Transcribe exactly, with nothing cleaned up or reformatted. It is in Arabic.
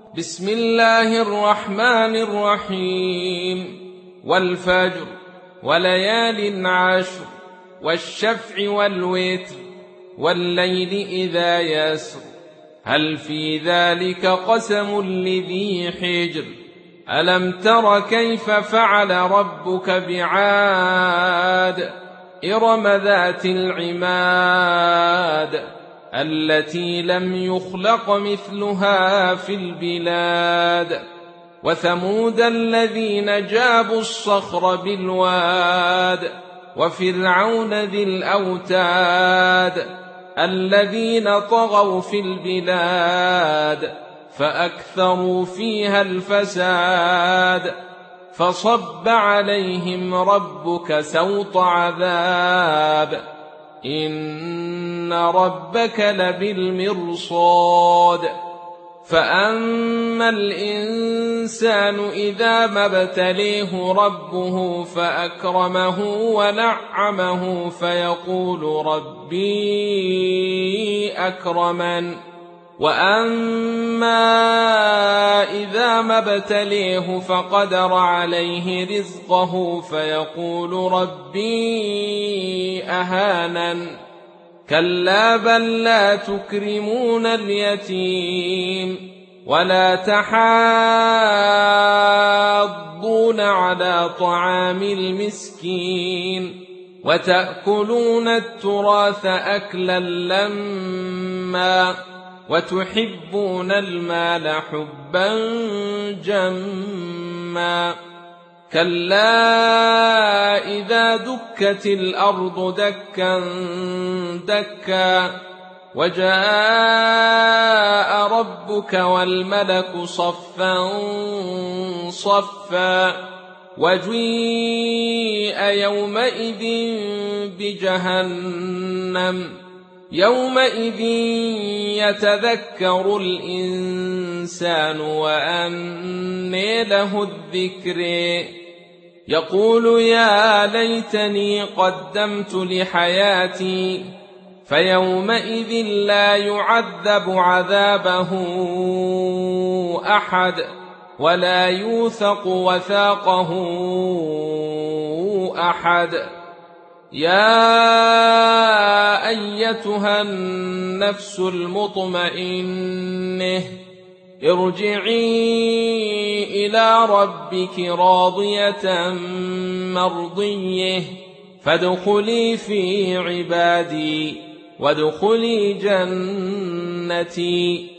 بسم الله الرحمن الرحيم. والفجر وليال عشر والشفع والوتر والليل إذا يسر هل في ذلك قسم لذي حجر ألم تر كيف فعل ربك بعاد إرم ذات العماد التي لم يخلق مثلها في البلاد وثمود الذين جابوا الصخر بالواد وفرعون ذي الأوتاد الذين طغوا في البلاد فأكثروا فيها الفساد فصب عليهم ربك سوط عذاب إن ربك لبالمرصاد فأما الإنسان إذا ما ابتليه ربه فأكرمه ونعمه فيقول ربي أكرمن وأما إذا ما ابتليه فقدر عليه رزقه فيقول ربي أهانن كلا بل لا تكرمون اليتيم ولا تحاضون على طعام المسكين وتأكلون التراث أكلا لما وتحبون المال حبا جما كلا إذا دكت الأرض دكا دكا وجاء ربك والملك صفا صفا وجيء يومئذ بجهنم يومئذ يتذكر الإنسان وأنى له الذكر يقول يا ليتني قدمت لحياتي فيومئذ لا يعذب عذابه أحد ولا يوثق وثاقه أحد يا أيتها النفس المطمئنة ارجعي إلى ربك راضية مرضية فادخلي في عبادي وادخلي جنتي